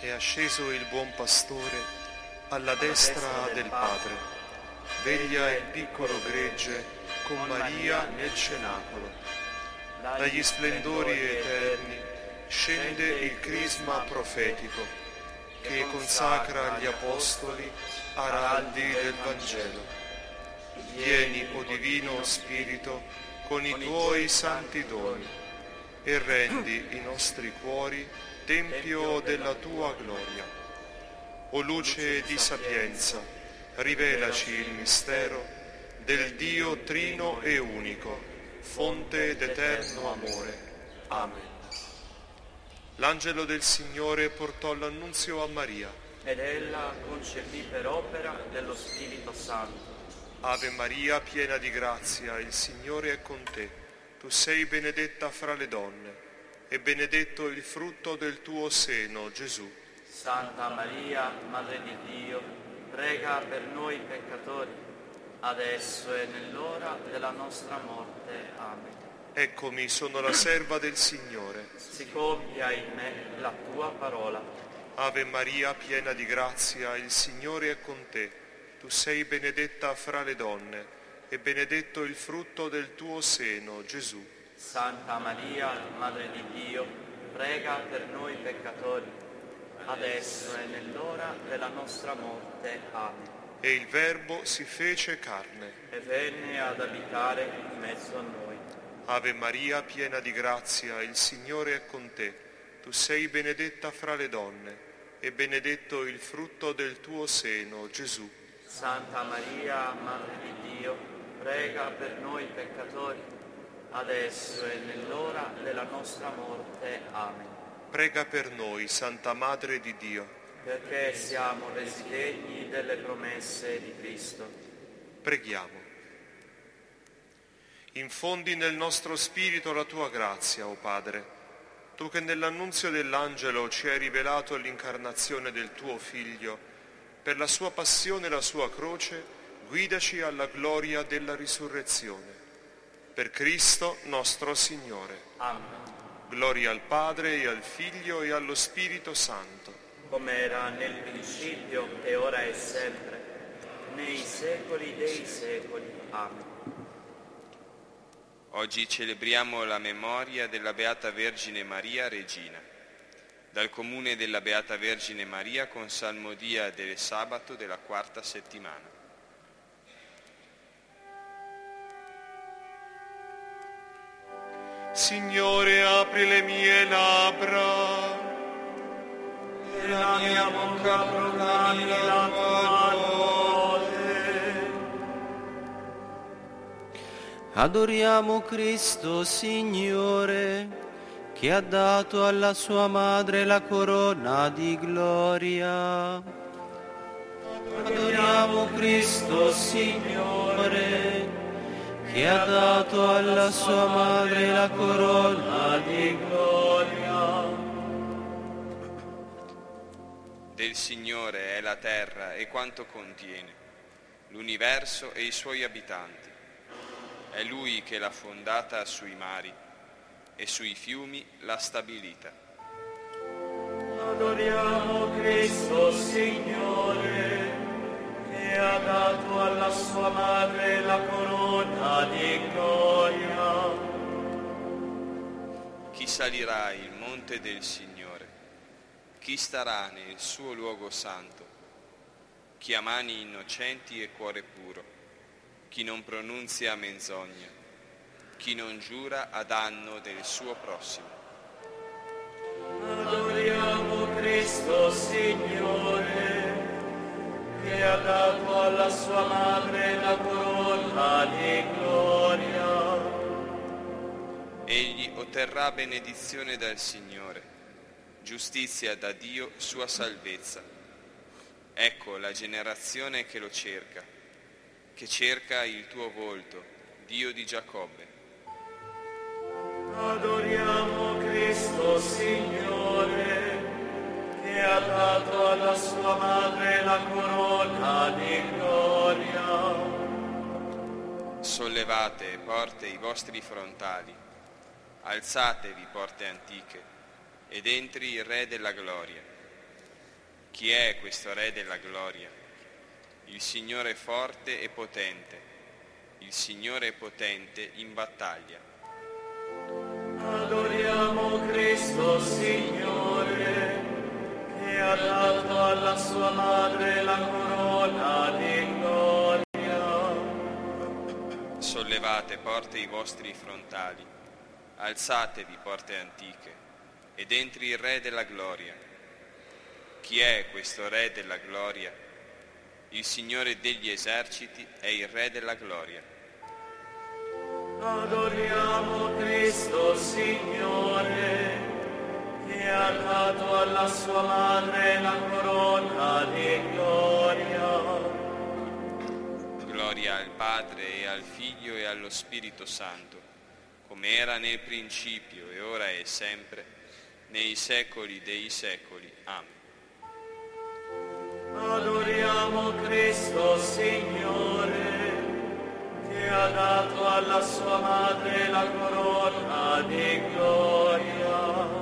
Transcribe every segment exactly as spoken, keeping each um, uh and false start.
È asceso il buon pastore alla destra del Padre. Veglia il piccolo gregge con Maria nel cenacolo. Dagli splendori eterni scende il crisma profetico che consacra gli apostoli araldi del Vangelo. Vieni, o Divino Spirito, con i tuoi santi doni e rendi i nostri cuori tempio della tua gloria. O luce di sapienza, rivelaci il mistero del Dio trino e unico, fonte d'eterno amore. Amen. L'angelo del Signore portò l'annunzio a Maria. Ed ella concepì per opera dello Spirito Santo. Ave Maria, piena di grazia, il Signore è con te. Tu sei benedetta fra le donne, e benedetto il frutto del tuo seno, Gesù. Santa Maria, Madre di Dio, prega per noi peccatori, adesso e nell'ora della nostra morte. Amen. Eccomi, sono la serva del Signore. Si compia in me la tua parola. Ave Maria, piena di grazia, il Signore è con te. Tu sei benedetta fra le donne, e benedetto il frutto del tuo seno, Gesù. Santa Maria, Madre di Dio, prega per noi peccatori, adesso e nell'ora della nostra morte. Amen. E il Verbo si fece carne e venne ad abitare in mezzo a noi. Ave Maria, piena di grazia, il Signore è con te. Tu sei benedetta fra le donne, e benedetto il frutto del tuo seno, Gesù. Santa Maria, Madre di Dio, prega per noi peccatori, adesso e nell'ora della nostra morte. Amen. Prega per noi, Santa Madre di Dio, perché siamo resi degni delle promesse di Cristo. Preghiamo. Infondi nel nostro spirito la tua grazia, o Padre, tu che nell'annunzio dell'angelo ci hai rivelato l'incarnazione del tuo Figlio, per la sua passione e la sua croce, guidaci alla gloria della risurrezione. Per Cristo nostro Signore. Amen. Gloria al Padre e al Figlio e allo Spirito Santo. Come era nel principio e ora e sempre, nei secoli dei secoli. Amen. Oggi celebriamo la memoria della Beata Vergine Maria Regina. Dal comune della Beata Vergine Maria con salmodia del sabato della quarta settimana. Signore, apri le mie labbra, e la mia bocca proclami la tua lode. Adoriamo Cristo, Signore, che ha dato alla sua madre la corona di gloria. Adoriamo Cristo, Signore, che ha dato alla sua madre la corona di gloria. Del Signore è la terra e quanto contiene, l'universo e i suoi abitanti. È Lui che l'ha fondata sui mari e sui fiumi l'ha stabilita. Adoriamo Cristo, Signore, che ha dato alla sua madre la corona di gloria. Chi salirà il monte del Signore? Chi starà nel suo luogo santo? Chi ha mani innocenti e cuore puro? Chi non pronunzia menzogna? Chi non giura a danno del suo prossimo. Adoriamo Cristo, Signore, che ha dato alla sua madre la corona di gloria. Egli otterrà benedizione dal Signore, giustizia da Dio, sua salvezza. Ecco la generazione che lo cerca, che cerca il tuo volto, Dio di Giacobbe. Adoriamo Cristo, Signore, che ha dato alla sua madre la corona di gloria. Sollevate, porte, i vostri frontali, alzatevi, porte antiche, ed entri il Re della gloria. Chi è questo Re della gloria? Il Signore forte e potente, il Signore potente in battaglia. Adoriamo Cristo Signore, che ha dato alla sua madre la corona di gloria. Sollevate porte i vostri frontali, alzatevi porte antiche, ed entri il Re della gloria. Chi è questo Re della gloria? Il Signore degli eserciti è il Re della gloria. Adoriamo Cristo Signore, che ha dato alla sua madre la corona di gloria. Gloria al Padre e al Figlio e allo Spirito Santo, come era nel principio e ora e sempre, nei secoli dei secoli. Amen. Adoriamo Cristo Signore, che ha dato alla sua madre la corona di gloria.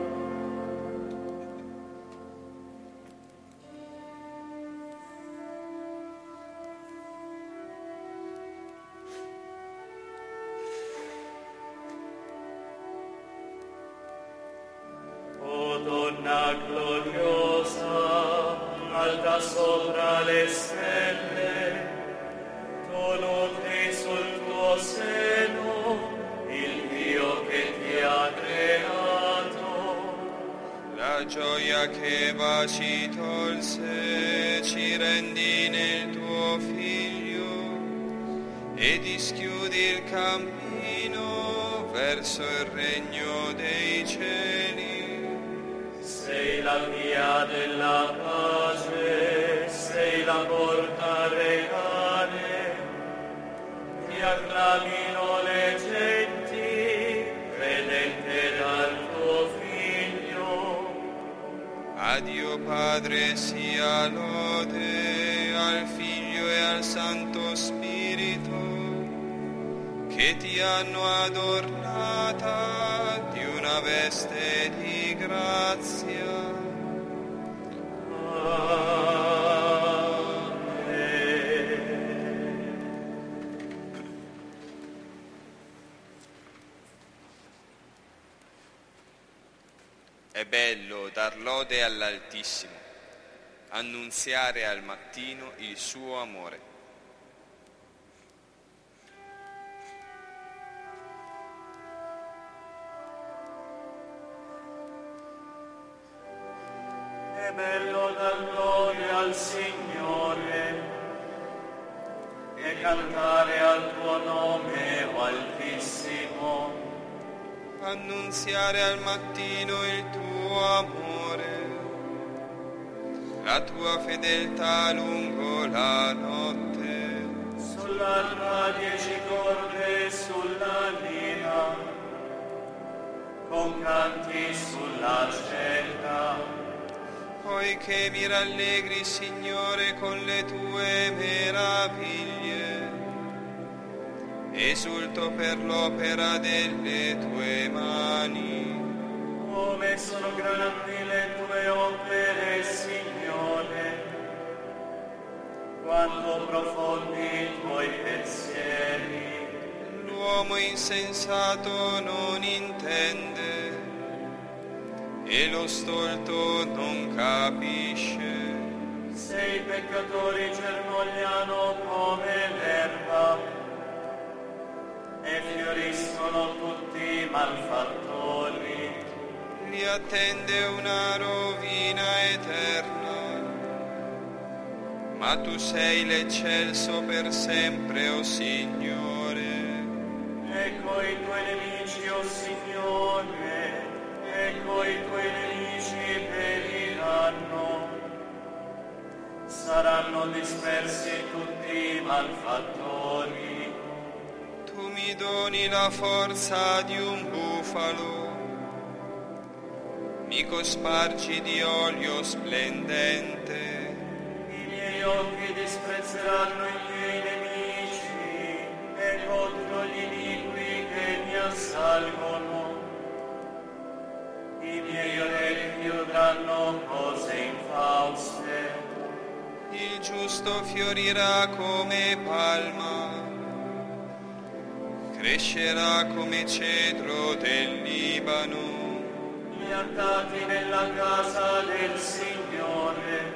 O donna gloriosa, alta sopra le stelle, tu nutri sul tuo seno il Dio che ti ha creato. La gioia che va ci tolse ci rendi nel tuo Figlio e dischiudi il cammino verso il regno dei cieli. Sei la via della pace, sei la porta reale, ti acclamino le genti, credente dal tuo Figlio. A Dio Padre sia lode, al Figlio e al Santo Spirito, che ti hanno adornata di una veste di grazia. È bello dar lode all'Altissimo, annunziare al mattino il suo amore. È bello dar lode al Signore e cantare al tuo nome, o Altissimo. Annunziare al mattino il tuo amore, la tua fedeltà lungo la notte. Sull'arpa dieci corde e sulla lira, con canti sull'argenta. Poiché mi rallegri, Signore, con le tue meraviglie, esulto per l'opera delle tue mani. Come sono grandi le tue opere, Signore, quanto profondi i tuoi pensieri. L'uomo insensato non intende, e lo stolto non capisce. Se i peccatori germogliano come l'erba e fioriscono tutti i malfattori, Li attende una rovina eterna, ma tu sei l'eccelso per sempre, o Signore. ecco i tuoi nemici, o Signore, ecco i tuoi nemici periranno, saranno dispersi tutti i malfattori. Tu mi doni la forza di un bufalo, mi cospargi di olio splendente. I miei occhi disprezzeranno i miei nemici e contro gli iniqui che mi assalgono. I miei miei orecchi udranno cose infauste. Il giusto fiorirà come palma, crescerà come cedro del Libano. Piantati nella casa del Signore,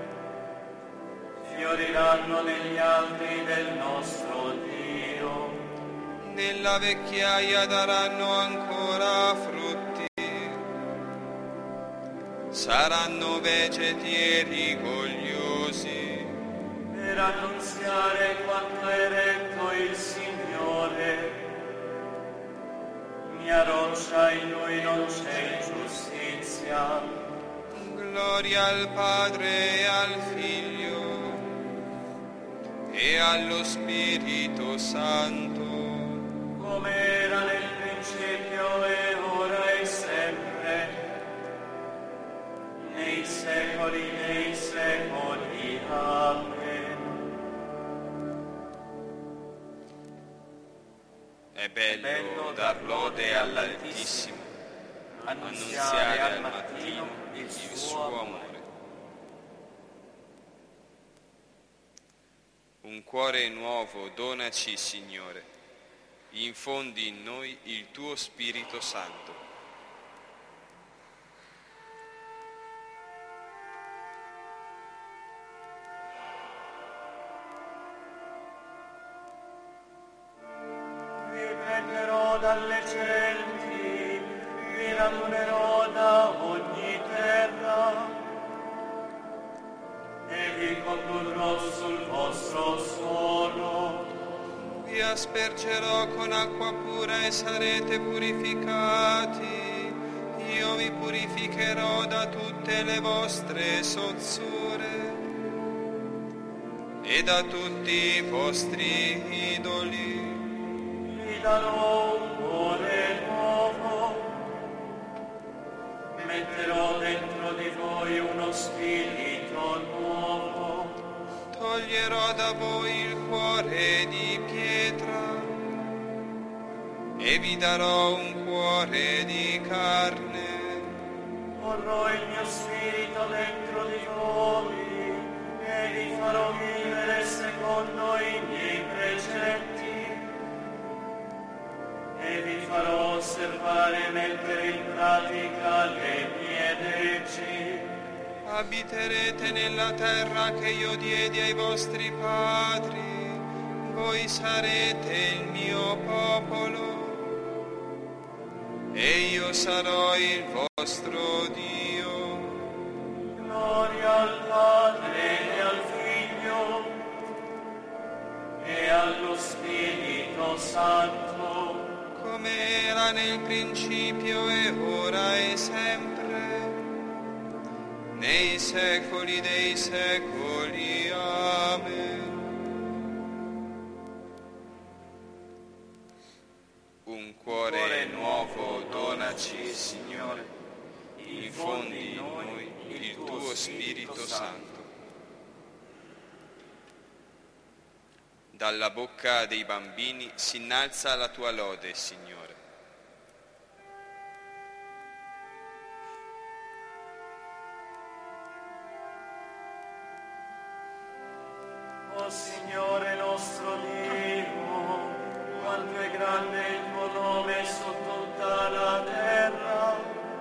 fioriranno negli alberi del nostro Dio. Nella vecchiaia daranno ancora frutti, saranno vegeti e rigogliosi. Per annunziare quanto è retto il Signore, mia roccia, in Lui non c'è ingiustizia. Gloria al Padre e al Figlio e allo Spirito Santo, come era nel principio e ora e sempre, nei secoli dei secoli. Amen. È bello dar lode all'Altissimo, annunziare al mattino il suo amore. Un cuore nuovo donaci, Signore, infondi in noi il tuo Spirito Santo. Dalle genti, vi radunerò da ogni terra e vi condurrò sul vostro suolo. Vi aspergerò con acqua pura e sarete purificati. Io vi purificherò da tutte le vostre sozzure e da tutti i vostri idoli. Vi darò un cuore nuovo, metterò dentro di voi uno spirito nuovo. Toglierò da voi il cuore di pietra e vi darò un cuore di carne. Porrò il mio spirito dentro di voi e vi farò vivere secondo i miei precetti. E vi farò osservare e mettere in pratica le mie leggi. Abiterete nella terra che io diedi ai vostri padri, voi sarete il mio popolo, e io sarò il vostro Dio. Gloria al Padre e al Figlio e allo Spirito Santo, come era nel principio e ora e sempre, nei secoli dei secoli. Amen. Un cuore nuovo donaci, Signore, infondi in noi il tuo Spirito Santo. Dalla bocca dei bambini si innalza la tua lode, Signore. O Signore nostro Dio, quanto è grande il tuo nome su tutta la terra.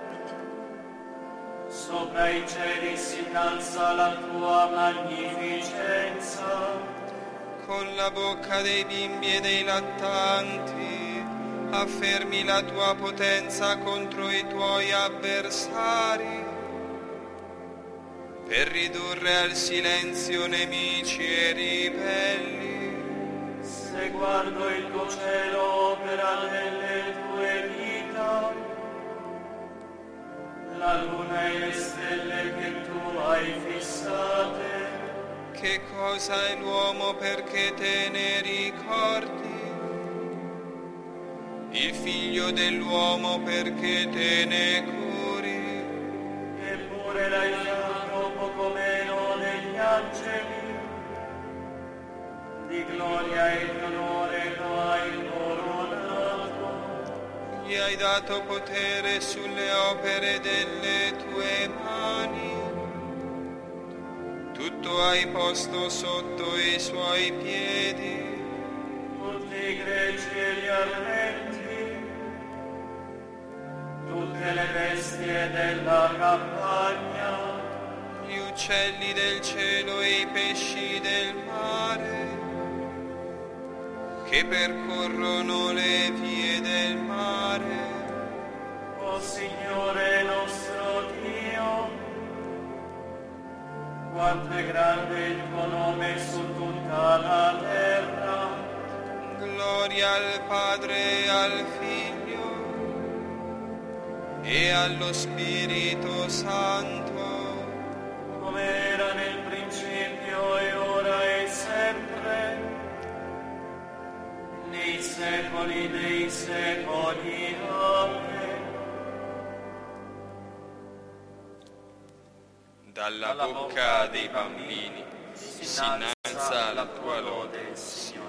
Sopra i cieli si innalza la tua magnificenza. Con la bocca dei bimbi e dei lattanti affermi la tua potenza contro i tuoi avversari, per ridurre al silenzio nemici e ribelli. Se guardo il tuo cielo, opera delle tue dita, la luna e le stelle che tu hai fissate. Che cosa è l'uomo perché te ne ricordi? Il figlio dell'uomo perché te ne curi? Eppure l'hai fatto poco meno degli angeli, di gloria e di onore lo hai coronato. Gli gli hai dato potere sulle opere delle tue mani. Tutto hai posto sotto i suoi piedi. Tutti i greggi e gli armenti, tutte le bestie della campagna, Gli uccelli del cielo e i pesci del mare, che percorrono le vie del mare. o Signore nostro Dio, quanto è grande il tuo nome su tutta la terra. Gloria al Padre e al Figlio e allo Spirito Santo, Come era nel principio e ora e sempre, nei secoli dei secoli. Amen. dalla bocca dei bambini si innalza la tua lode, Signore.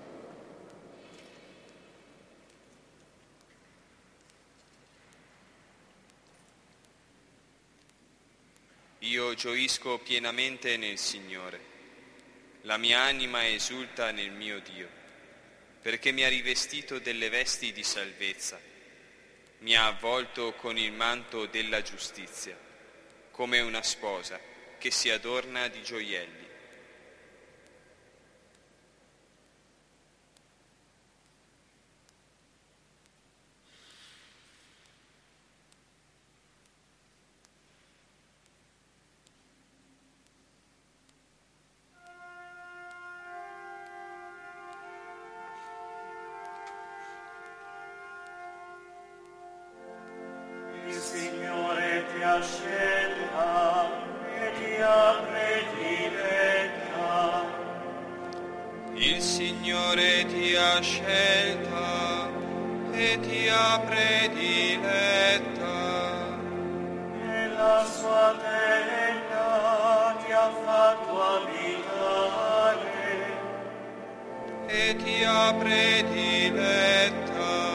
Io gioisco pienamente nel Signore, la mia anima esulta nel mio Dio, perché mi ha rivestito delle vesti di salvezza, mi ha avvolto con il manto della giustizia, come una sposa che si adorna di gioielli. Il Signore ti ha scelta e ti ha prediletta. Il Signore ti ha scelta e ti ha prediletta. Nella sua tenda ti ha fatto abitare. E ti ha prediletta.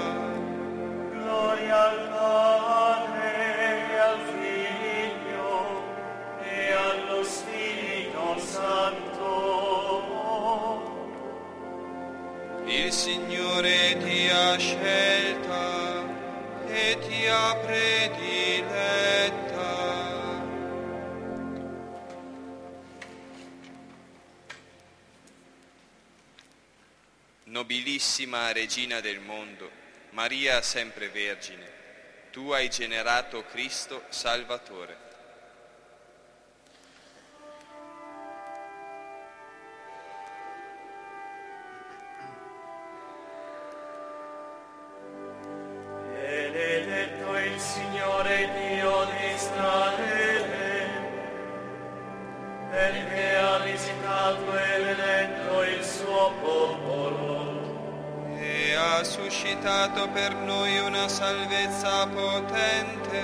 Gloria al Padre e al Figlio e allo Spirito Santo. Il Signore ti ha scelta e ti ha prediletta. Nobilissima Regina del mondo, Maria sempre Vergine, tu hai generato Cristo Salvatore. Ed è detto il Signore Dio di Israele, perché ha visitato e eletto il suo popolo, E ha suscitato per noi una salvezza potente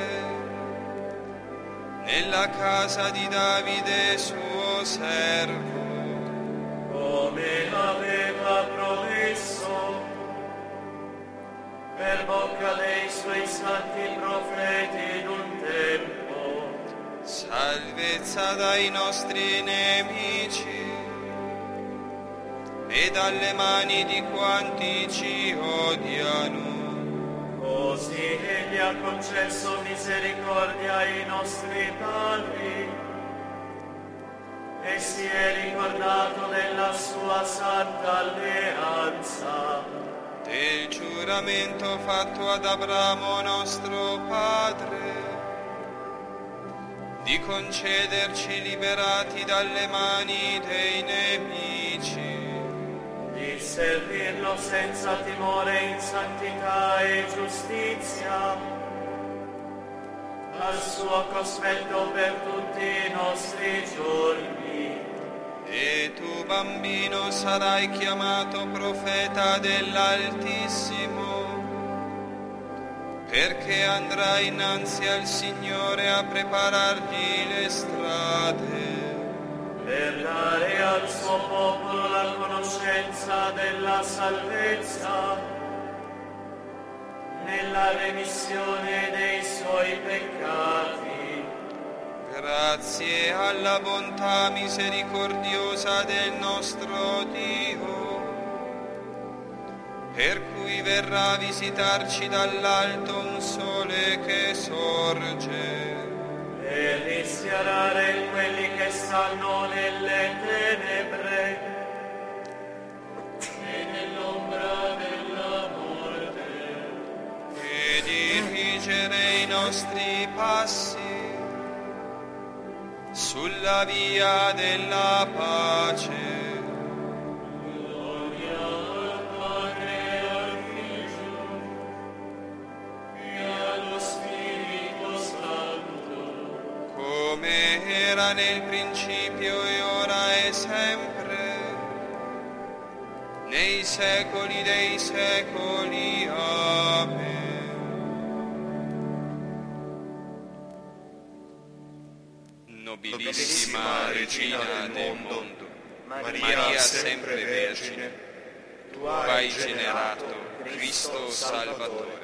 nella casa di Davide suo servo, come aveva promesso per bocca dei suoi santi profeti in un tempo. salvezza dai nostri nemici e dalle mani di quanti ci odiano. Così egli ha concesso misericordia ai nostri padri e si è ricordato della sua santa alleanza, Del giuramento fatto ad Abramo nostro padre, di concederci liberati dalle mani dei nemici, di servirlo senza timore in santità e giustizia, al suo cospetto per tutti i nostri giorni. e tu, bambino, sarai chiamato profeta dell'Altissimo, perché andrai innanzi al Signore a preparargli le strade, Per dare al suo popolo la conoscenza della salvezza nella remissione dei suoi peccati. Grazie alla bontà misericordiosa del nostro Dio, per cui verrà a visitarci dall'alto un sole che sorge, e rischiarare quelli che stanno nelle tenebre e nell'ombra della morte, e dirigere i nostri passi sulla via della pace. Era nel principio e ora e sempre, nei secoli dei secoli. Amen. Nobilissima Regina del mondo, Maria sempre Vergine, tu hai generato Cristo Salvatore.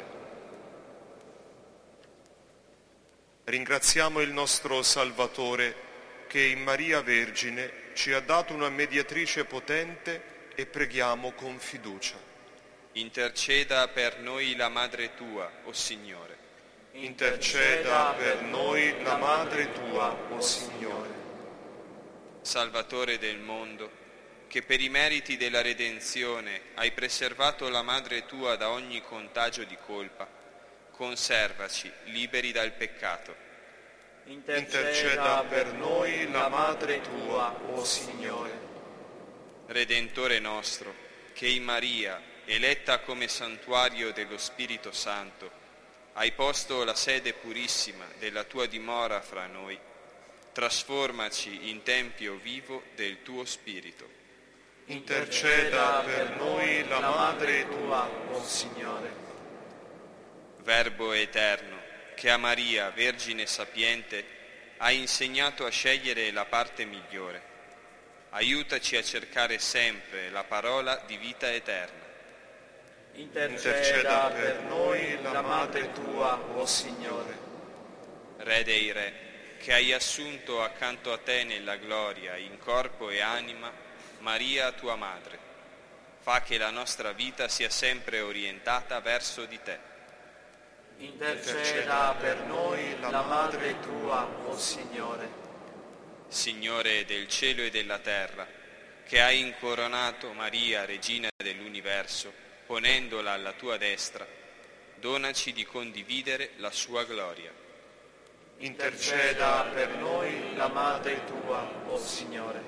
Ringraziamo il nostro Salvatore che in Maria Vergine ci ha dato una mediatrice potente e preghiamo con fiducia. Interceda per noi la Madre tua, o Signore. Interceda per noi la Madre tua, o Signore. Salvatore del mondo, che per i meriti della redenzione hai preservato la Madre tua da ogni contagio di colpa, conservaci liberi dal peccato. Interceda per noi la Madre tua, o Signore. Redentore nostro, che in Maria, eletta come santuario dello Spirito Santo, hai posto la sede purissima della tua dimora fra noi, trasformaci in tempio vivo del tuo Spirito. Interceda per noi la Madre tua, o Signore. Verbo eterno, che a Maria, Vergine sapiente, hai insegnato a scegliere la parte migliore, aiutaci a cercare sempre la parola di vita eterna. Interceda per noi la Madre tua, o Signore. Re dei Re, che hai assunto accanto a te nella gloria, in corpo e anima, Maria tua Madre, fa che la nostra vita sia sempre orientata verso di te. Interceda per noi la Madre tua, o Signore. Signore del cielo e della terra, che hai incoronato Maria, Regina dell'universo, ponendola alla tua destra, donaci di condividere la sua gloria. Interceda per noi la Madre tua, o Signore.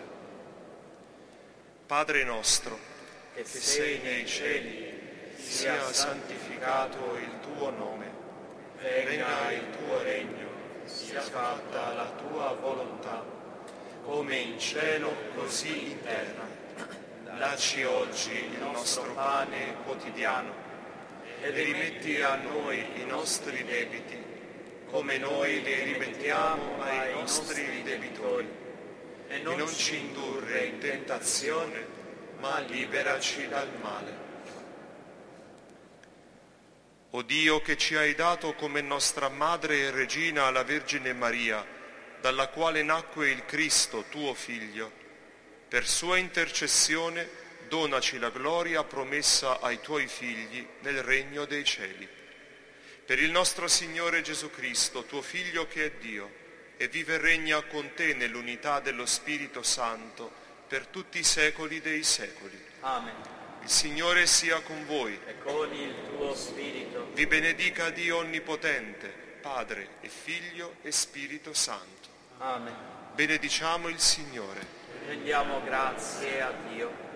Padre nostro, che sei nei cieli, sia santificato il tuo nome. Venga il tuo regno, sia fatta la tua volontà, come in cielo così in terra. Dacci oggi il nostro pane quotidiano e rimetti a noi i nostri debiti, come noi li rimettiamo ai nostri debitori. E non ci indurre in tentazione, ma liberaci dal male. O Dio, che ci hai dato come nostra Madre e Regina la Vergine Maria, dalla quale nacque il Cristo, tuo Figlio, per sua intercessione donaci la gloria promessa ai tuoi figli nel regno dei cieli. Per il nostro Signore Gesù Cristo, tuo Figlio che è Dio, e vive e regna con te nell'unità dello Spirito Santo per tutti i secoli dei secoli. Amen. Il Signore sia con voi. E con il tuo spirito. Vi benedica Dio Onnipotente, Padre e Figlio e Spirito Santo. Amen. Benediciamo il Signore. Rendiamo grazie a Dio.